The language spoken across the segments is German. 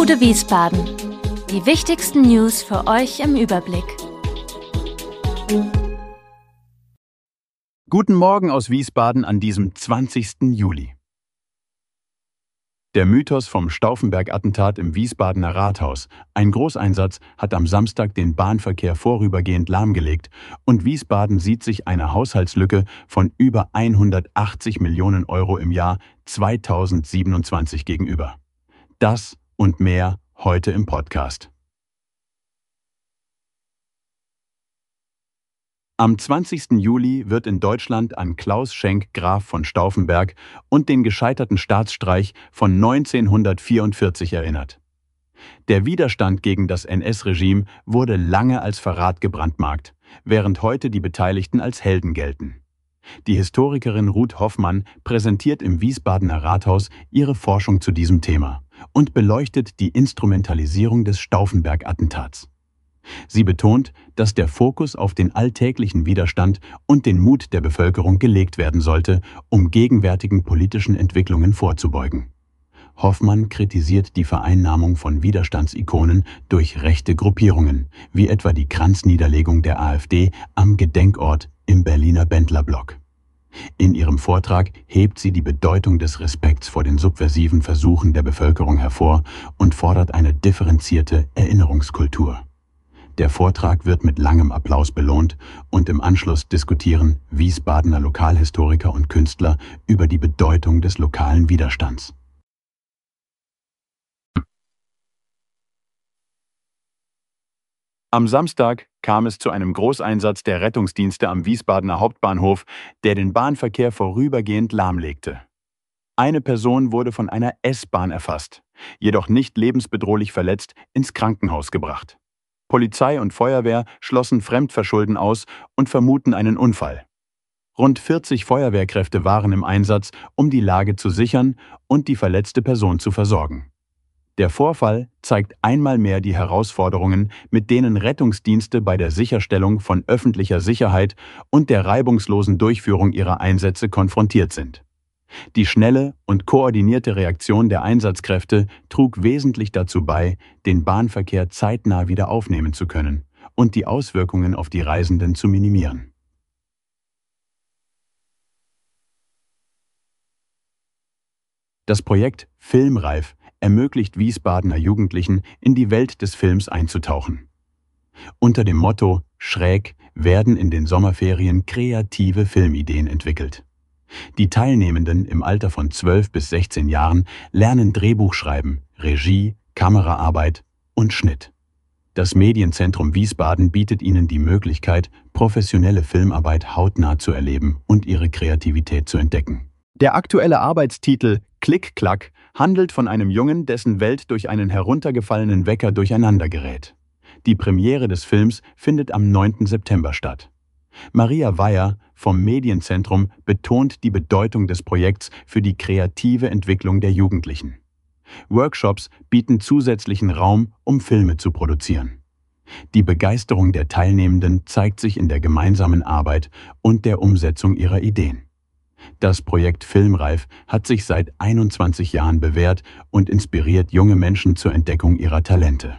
Bude Wiesbaden. Die wichtigsten News für euch im Überblick. Guten Morgen aus Wiesbaden an diesem 20. Juli. Der Mythos vom Stauffenberg-Attentat im Wiesbadener Rathaus, ein Großeinsatz, hat am Samstag den Bahnverkehr vorübergehend lahmgelegt und Wiesbaden sieht sich eine Haushaltslücke von über 180 Millionen Euro im Jahr 2027 gegenüber. Das und mehr heute im Podcast. Am 20. Juli wird in Deutschland an Klaus Schenk Graf von Stauffenberg und den gescheiterten Staatsstreich von 1944 erinnert. Der Widerstand gegen das NS-Regime wurde lange als Verrat gebrandmarkt, während heute die Beteiligten als Helden gelten. Die Historikerin Ruth Hoffmann präsentiert im Wiesbadener Rathaus ihre Forschung zu diesem Thema und beleuchtet die Instrumentalisierung des Stauffenberg-Attentats. Sie betont, dass der Fokus auf den alltäglichen Widerstand und den Mut der Bevölkerung gelegt werden sollte, um gegenwärtigen politischen Entwicklungen vorzubeugen. Hoffmann kritisiert die Vereinnahmung von Widerstandsikonen durch rechte Gruppierungen, wie etwa die Kranzniederlegung der AfD am Gedenkort im Berliner Bendlerblock. In ihrem Vortrag hebt sie die Bedeutung des Respekts vor den subversiven Versuchen der Bevölkerung hervor und fordert eine differenzierte Erinnerungskultur. Der Vortrag wird mit langem Applaus belohnt und im Anschluss diskutieren Wiesbadener Lokalhistoriker und Künstler über die Bedeutung des lokalen Widerstands. Am Samstag kam es zu einem Großeinsatz der Rettungsdienste am Wiesbadener Hauptbahnhof, der den Bahnverkehr vorübergehend lahmlegte. Eine Person wurde von einer S-Bahn erfasst, jedoch nicht lebensbedrohlich verletzt, ins Krankenhaus gebracht. Polizei und Feuerwehr schlossen Fremdverschulden aus und vermuten einen Unfall. Rund 40 Feuerwehrkräfte waren im Einsatz, um die Lage zu sichern und die verletzte Person zu versorgen. Der Vorfall zeigt einmal mehr die Herausforderungen, mit denen Rettungsdienste bei der Sicherstellung von öffentlicher Sicherheit und der reibungslosen Durchführung ihrer Einsätze konfrontiert sind. Die schnelle und koordinierte Reaktion der Einsatzkräfte trug wesentlich dazu bei, den Bahnverkehr zeitnah wieder aufnehmen zu können und die Auswirkungen auf die Reisenden zu minimieren. Das Projekt Filmreif ermöglicht Wiesbadener Jugendlichen, in die Welt des Films einzutauchen. Unter dem Motto »Schräg« werden in den Sommerferien kreative Filmideen entwickelt. Die Teilnehmenden im Alter von 12 bis 16 Jahren lernen Drehbuchschreiben, Regie, Kameraarbeit und Schnitt. Das Medienzentrum Wiesbaden bietet ihnen die Möglichkeit, professionelle Filmarbeit hautnah zu erleben und ihre Kreativität zu entdecken. Der aktuelle Arbeitstitel »Klick-Klack« handelt von einem Jungen, dessen Welt durch einen heruntergefallenen Wecker durcheinander gerät. Die Premiere des Films findet am 9. September statt. Maria Weyer vom Medienzentrum betont die Bedeutung des Projekts für die kreative Entwicklung der Jugendlichen. Workshops bieten zusätzlichen Raum, um Filme zu produzieren. Die Begeisterung der Teilnehmenden zeigt sich in der gemeinsamen Arbeit und der Umsetzung ihrer Ideen. Das Projekt Filmreif hat sich seit 21 Jahren bewährt und inspiriert junge Menschen zur Entdeckung ihrer Talente.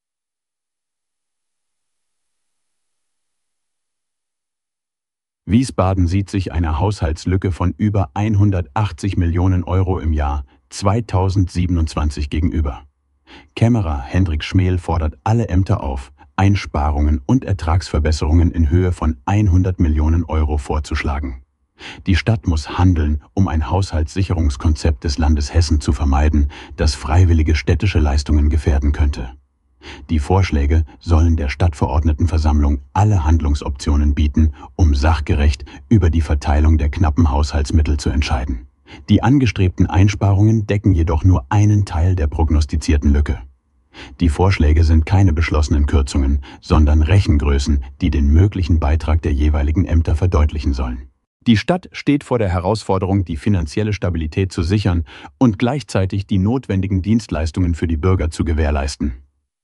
Wiesbaden sieht sich eine Haushaltslücke von über 180 Millionen Euro im Jahr 2027 gegenüber. Kämmerer Hendrik Schmel fordert alle Ämter auf, Einsparungen und Ertragsverbesserungen in Höhe von 100 Millionen Euro vorzuschlagen. Die Stadt muss handeln, um ein Haushaltssicherungskonzept des Landes Hessen zu vermeiden, das freiwillige städtische Leistungen gefährden könnte. Die Vorschläge sollen der Stadtverordnetenversammlung alle Handlungsoptionen bieten, um sachgerecht über die Verteilung der knappen Haushaltsmittel zu entscheiden. Die angestrebten Einsparungen decken jedoch nur einen Teil der prognostizierten Lücke. Die Vorschläge sind keine beschlossenen Kürzungen, sondern Rechengrößen, die den möglichen Beitrag der jeweiligen Ämter verdeutlichen sollen. Die Stadt steht vor der Herausforderung, die finanzielle Stabilität zu sichern und gleichzeitig die notwendigen Dienstleistungen für die Bürger zu gewährleisten.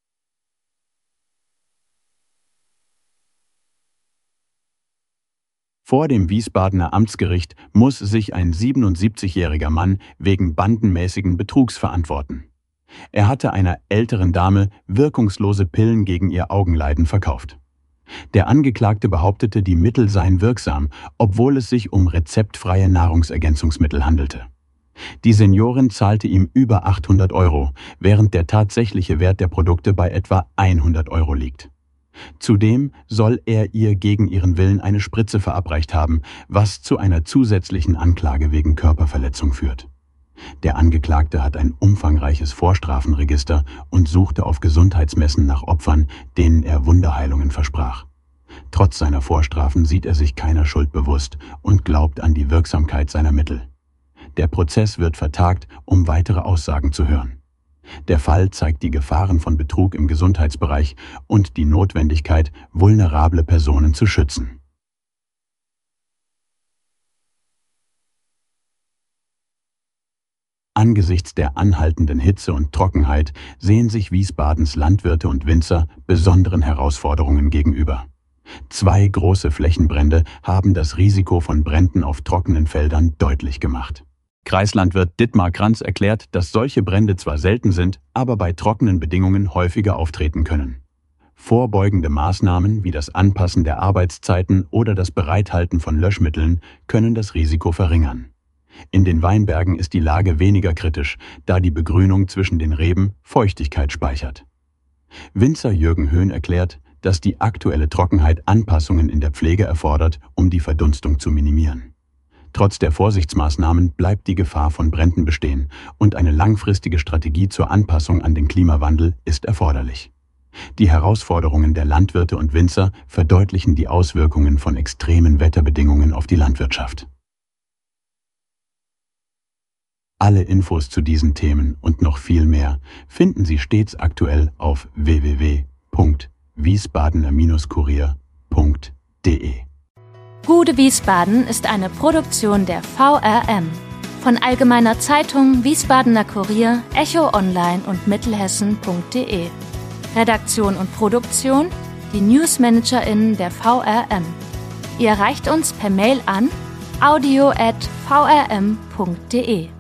Vor dem Wiesbadener Amtsgericht muss sich ein 77-jähriger Mann wegen bandenmäßigen Betrugs verantworten. Er hatte einer älteren Dame wirkungslose Pillen gegen ihr Augenleiden verkauft. Der Angeklagte behauptete, die Mittel seien wirksam, obwohl es sich um rezeptfreie Nahrungsergänzungsmittel handelte. Die Seniorin zahlte ihm über 800 €, während der tatsächliche Wert der Produkte bei etwa 100 € liegt. Zudem soll er ihr gegen ihren Willen eine Spritze verabreicht haben, was zu einer zusätzlichen Anklage wegen Körperverletzung führt. Der Angeklagte hat ein umfangreiches Vorstrafenregister und suchte auf Gesundheitsmessen nach Opfern, denen er Wunderheilungen versprach. Trotz seiner Vorstrafen sieht er sich keiner Schuld bewusst und glaubt an die Wirksamkeit seiner Mittel. Der Prozess wird vertagt, um weitere Aussagen zu hören. Der Fall zeigt die Gefahren von Betrug im Gesundheitsbereich und die Notwendigkeit, vulnerable Personen zu schützen. Angesichts der anhaltenden Hitze und Trockenheit sehen sich Wiesbadens Landwirte und Winzer besonderen Herausforderungen gegenüber. 2 große Flächenbrände haben das Risiko von Bränden auf trockenen Feldern deutlich gemacht. Kreislandwirt Dittmar Kranz erklärt, dass solche Brände zwar selten sind, aber bei trockenen Bedingungen häufiger auftreten können. Vorbeugende Maßnahmen wie das Anpassen der Arbeitszeiten oder das Bereithalten von Löschmitteln können das Risiko verringern. In den Weinbergen ist die Lage weniger kritisch, da die Begrünung zwischen den Reben Feuchtigkeit speichert. Winzer Jürgen Höhn erklärt, dass die aktuelle Trockenheit Anpassungen in der Pflege erfordert, um die Verdunstung zu minimieren. Trotz der Vorsichtsmaßnahmen bleibt die Gefahr von Bränden bestehen und eine langfristige Strategie zur Anpassung an den Klimawandel ist erforderlich. Die Herausforderungen der Landwirte und Winzer verdeutlichen die Auswirkungen von extremen Wetterbedingungen auf die Landwirtschaft. Alle Infos zu diesen Themen und noch viel mehr finden Sie stets aktuell auf www.wiesbadener-kurier.de. Gude Wiesbaden ist eine Produktion der VRM von Allgemeiner Zeitung, Wiesbadener Kurier, Echo Online und Mittelhessen.de. Redaktion und Produktion, die NewsmanagerInnen der VRM. Ihr erreicht uns per Mail an audio@vrm.de.